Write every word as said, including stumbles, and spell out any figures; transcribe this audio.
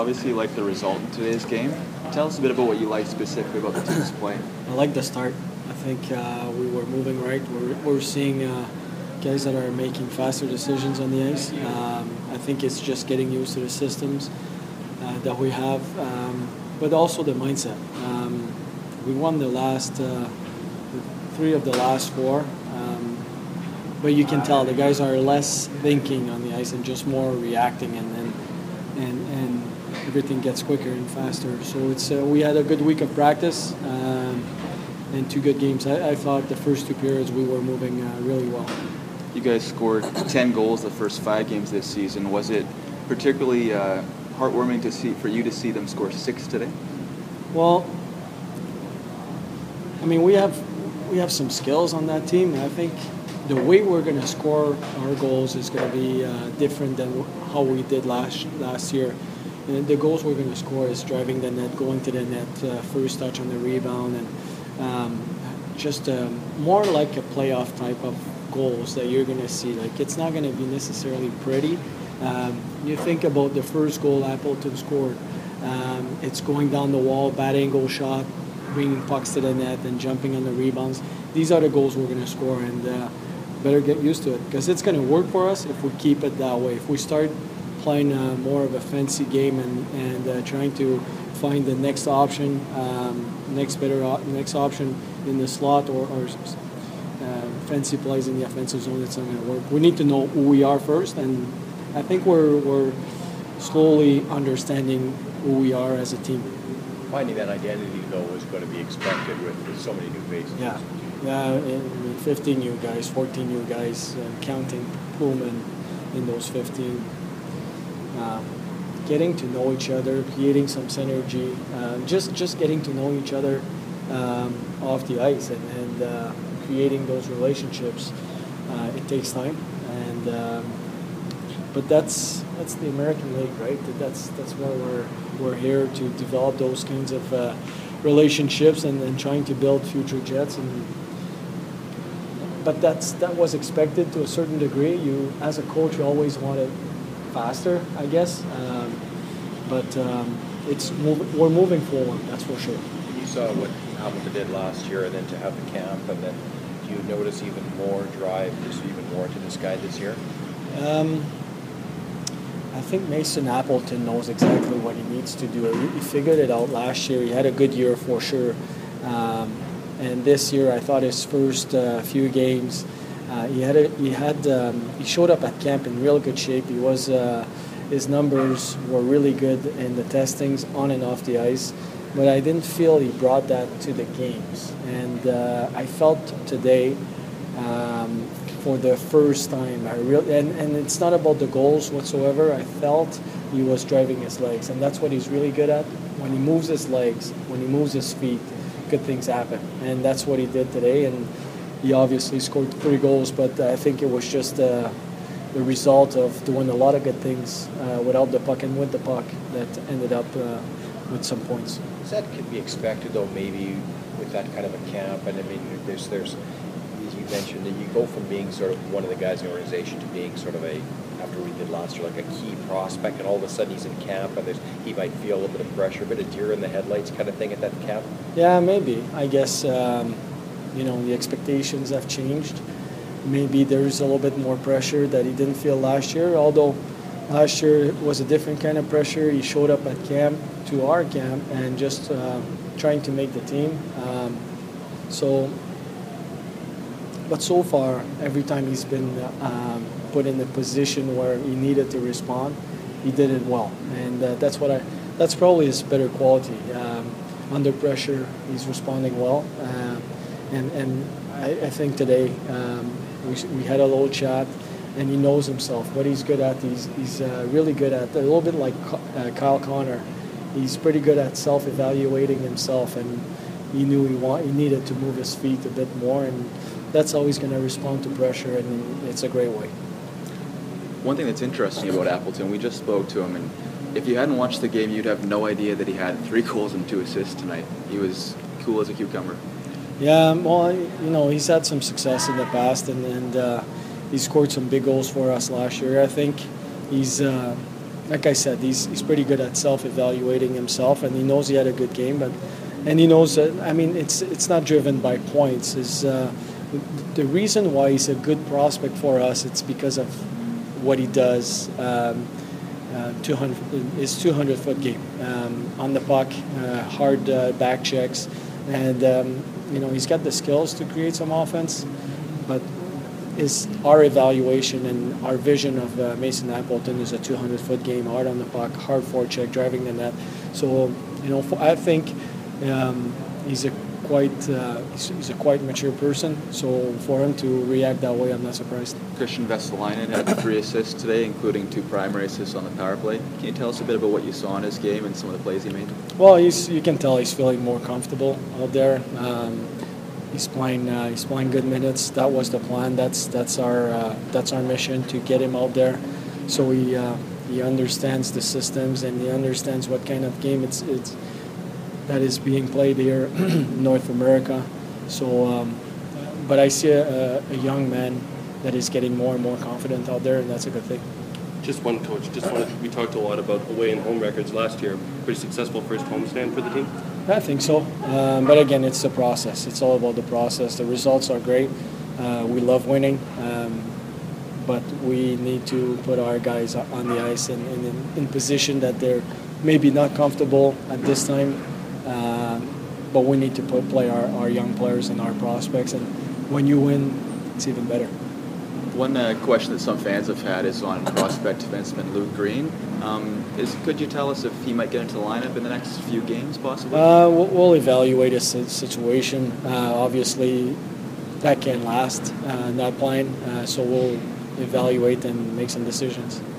Obviously, you like the result in today's game. Tell us a bit about what you like specifically about the team's play. I like the start. I think uh, we were moving right. We're, we're seeing uh, guys that are making faster decisions on the ice. Um, I think it's just getting used to the systems uh, that we have, um, but also the mindset. Um, we won the last uh, three of the last four, um, but you can tell the guys are less thinking on the ice and just more reacting, and and and, and everything gets quicker and faster. So it's uh, we had a good week of practice. Um, and two good games. I, I thought the first two periods we were moving uh, really well. You guys scored ten goals the first five games this season. Was it particularly uh, heartwarming to see for you to see them score six today? Well, I mean, we have we have some skills on that team. I think the way we're going to score our goals is going to be uh, different than how we did last last year. And the goals we're going to score is driving the net, going to the net, uh, first touch on the rebound, and Um, just um, more like a playoff type of goals that you're going to see. Like, it's not going to be necessarily pretty. Um, you think about the first goal Appleton scored. Um, it's going down the wall, bad angle shot, bringing pucks to the net and jumping on the rebounds. These are the goals we're going to score, and uh, better get used to it because it's going to work for us if we keep it that way. If we start playing uh, more of a fancy game and, and uh, trying to find the next option, um, next better op- next option in the slot or, or uh, fancy plays in the offensive zone, it's not going to work. We need to know who we are first, and I think we're we're slowly understanding who we are as a team. Finding that identity, though, was going to be expected with, with so many new faces. Yeah, yeah. I mean, fifteen new guys, fourteen new guys, uh, counting Pullman in those fifteen. Uh, getting to know each other, creating some synergy, uh, just just getting to know each other um, off the ice, and, and uh, creating those relationships. Uh, it takes time, and um, but that's that's the American League, right? That's that's why we're we're here to develop those kinds of uh, relationships and, and trying to build future Jets. And but that's that was expected to a certain degree. You, as a coach, you always want it faster, I guess, um, but um, it's mov- we're moving forward. That's for sure. You saw what Hamilton did last year, and then to have the camp, and then do you notice even more drive, just even more to this guy this year? Um, I think Mason Appleton knows exactly what he needs to do. He, he figured it out last year. He had a good year for sure, um, and this year I thought his first uh, few games. Uh, he had a, he had um, he showed up at camp in real good shape. He was uh, his numbers were really good in the testings on and off the ice, but I didn't feel he brought that to the games. And uh, I felt today, um, for the first time, I really and, and it's not about the goals whatsoever. I felt he was driving his legs, and that's what he's really good at. When he moves his legs, when he moves his feet, good things happen, and that's what he did today. And he obviously scored three goals, but I think it was just uh, the result of doing a lot of good things uh, without the puck and with the puck that ended up uh, with some points. Is that could be expected, though, maybe with that kind of a camp? And I mean, there's, there's, as you mentioned, that you go from being sort of one of the guys in the organization to being sort of a, after we did last year, like a key prospect, and all of a sudden he's in camp, and there's, he might feel a little bit of pressure, a bit of deer in the headlights kind of thing at that camp? Yeah, maybe. I guess. Um, You know, the expectations have changed. Maybe there's a little bit more pressure that he didn't feel last year, although last year it was a different kind of pressure. He showed up at camp, to our camp, and just uh, trying to make the team. Um, so, but so far, every time he's been um, put in a position where he needed to respond, he did it well. And uh, that's what I, that's probably his better quality. Um, under pressure, he's responding well. Uh, And, and I, I think today um, we, we had a little chat, and he knows himself, what he's good at. He's, he's uh, really good at, a little bit like uh, Kyle Connor. He's pretty good at self-evaluating himself, and he knew he, want, he needed to move his feet a bit more, and that's how he's going to respond to pressure, and it's a great way. One thing that's interesting about Appleton, we just spoke to him, and if you hadn't watched the game, you'd have no idea that he had three goals and two assists tonight. He was cool as a cucumber. Yeah, well, you know, he's had some success in the past, and, and uh, he scored some big goals for us last year. I think he's uh, like I said, he's he's pretty good at self-evaluating himself, and he knows he had a good game, but and he knows that. I mean, it's it's not driven by points. Is uh, the reason why he's a good prospect for us? It's because of what he does. Um, uh, two hundred his two hundred foot game um, on the puck, uh, hard uh, back checks, and um, you know he's got the skills to create some offense, but is our evaluation and our vision of uh, Mason Appleton is a two hundred foot game, hard on the puck, hard forecheck, driving the net. So you know, for, I think um, he's a quite uh, he's, he's a quite mature person. So for him to react that way, I'm not surprised. Christian Vesalainen had three assists today, including two primary assists on the power play. Can you tell us a bit about what you saw in his game and some of the plays he made? Well, he's, you can tell he's feeling more comfortable out there. Um, He's playing. Uh, he's playing good minutes. That was the plan. That's that's our uh, that's our mission, to get him out there, so he uh, he understands the systems and he understands what kind of game it's it's that is being played here in North America. So, um, but I see a, a young man that is getting more and more confident out there, and that's a good thing. Just one, coach. Just wanted, we talked a lot about away and home records last year. Pretty successful first homestand for the team. I think so, um, but again, it's the process. It's all about the process. The results are great. Uh, we love winning, um, but we need to put our guys on the ice and, and in, in position that they're maybe not comfortable at this time. Uh, but we need to put, play our, our young players and our prospects, and when you win, it's even better. One uh, question that some fans have had is on prospect defenseman Luke Green. Um, is could you tell us if he might get into the lineup in the next few games, possibly? Uh, we'll, we'll evaluate his situation. Uh, obviously, that can last, uh, not playing, uh, so we'll evaluate and make some decisions.